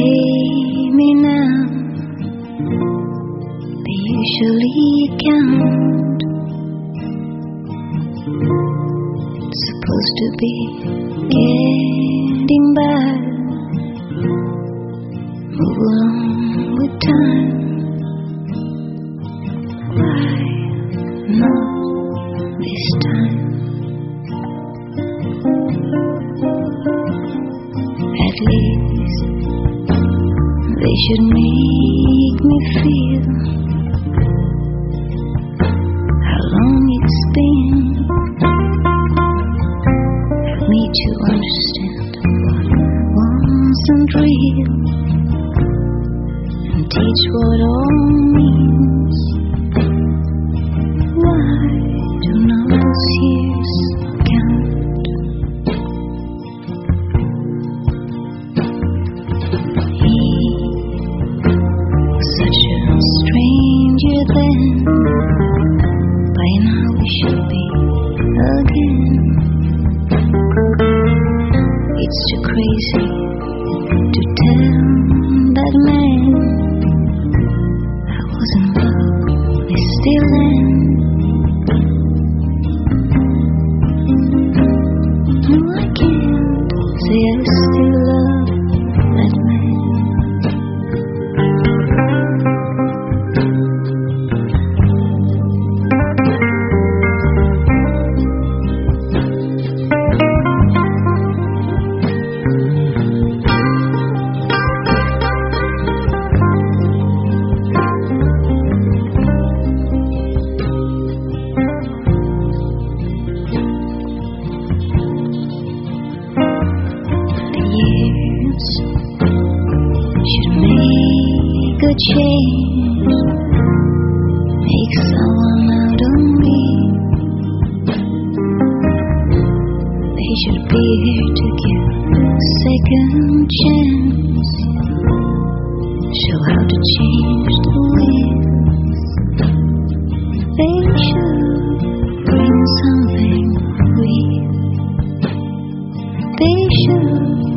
see me now. They usually count. It's supposed to be getting by. Move along with time. Why not this time? At least they should make me feel how long it's been. Help me to understand what wasn't real, and teach what all means. Why do not those years count? Stranger then, by now we should be again. It's too crazy to tell that man I was in love, we still in. No, I can't say I still love that man. Should make a change, make someone out of me. They should be here to give a second chance, show how to change the wheels. They should bring something real. They should